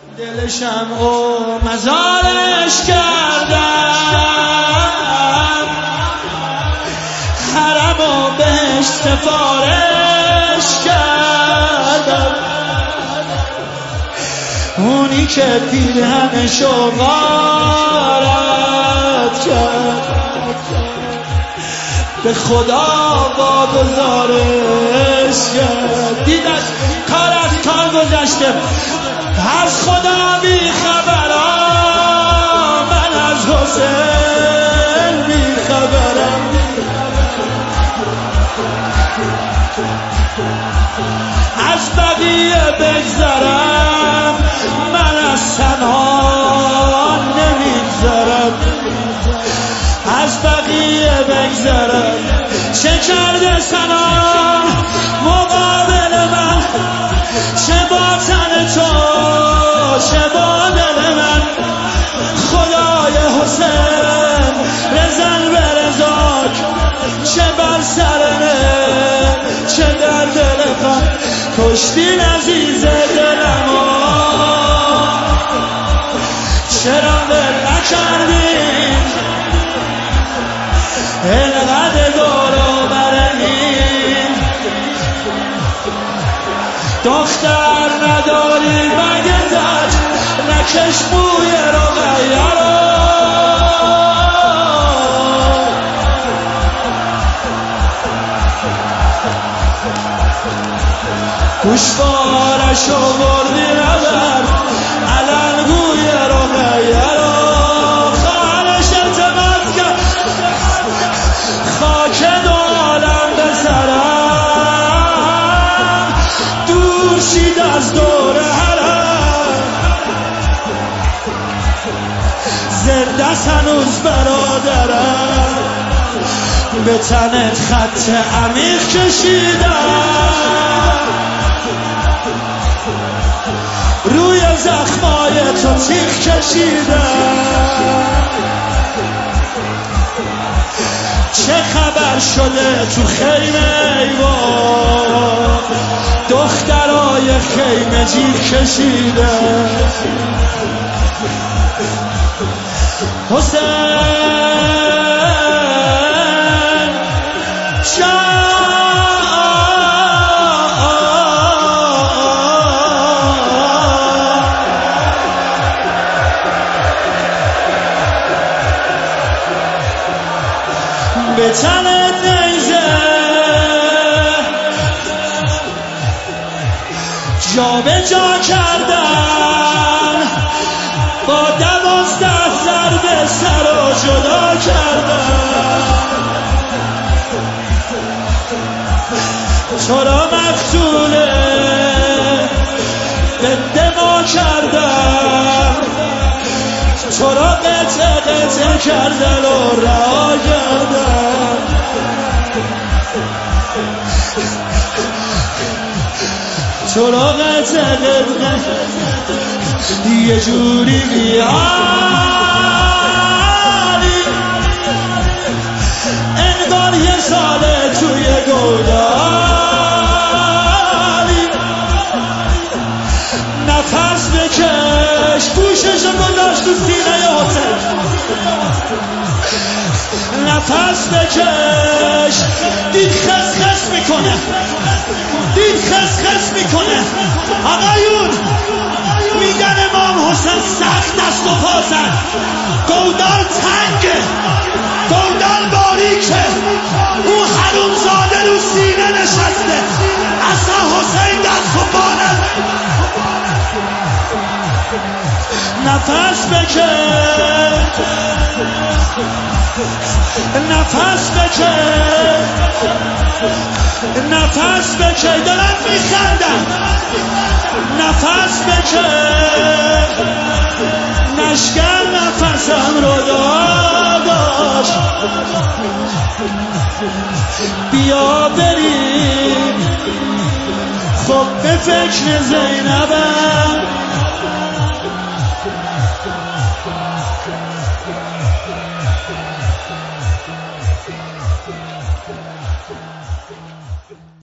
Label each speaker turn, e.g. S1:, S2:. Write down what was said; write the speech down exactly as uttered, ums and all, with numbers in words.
S1: دلشم او مزارش کردم، حرم و بهش سفارش کردم، اونی که پیرهنشو غارت کرد به خدا واگذارش کرد. دید از کار از کار گذشته، از خدا بی خبرم، من از حسین بی خبرم. از بقیه بگذرم، من از سنان نمیگذرم. از بقیه بگذرم، چه کرده سنان مقابل من، چه با تن تو چه با دل من. خدای حسین رزن به رزاک، چه بر سرنه چه در دل من. کشتین عزیز دلمو، چرا ول نکردین اینقدر دورو برمین. دختر نداری مگه تاج، نکش بوی رقیه رو. گوشوارشو بردی نبر، علن بوی رقیه رو. خواهرش اعتماد کرد خاک دو عالم به سرم، دور شید از دور حرم. زنده است هنوز برادرم، به تنت خط عمیق کشیدم، روی زخمای تو تیغ کشیدم. چه خبر شده تو خیمه ایوان، دخترای خیمه جیغ کشیدم. حسین جان به تنت نیزه جا به جا کردن، با دوازده ضربه سر و جدا کردن. تو را مقتوله به دما کردن، تو را قطع قطع کردن و رها کردن. تو را قطع قطع یه جوری بیاری، انگار یه ساله توی گودالی. نفس بکش، گوششو گذاشت تو سینه حسین. نفس بکش، دید خس خس میکنه، دید خس خس میکنه. آقایون میگن امام حسین سخت دست و پا زد، گودال تنگه، گودال باریکه، اون حرومزاده رو سینه نشسته، اصلا حسین دست و پا نداره. نفس بکش، نفس بکش، نفس بکش. دارن میخندن. نفس بکش، نشکن نفسم رو داداش. بیا بریم، خب به فکر زینبم.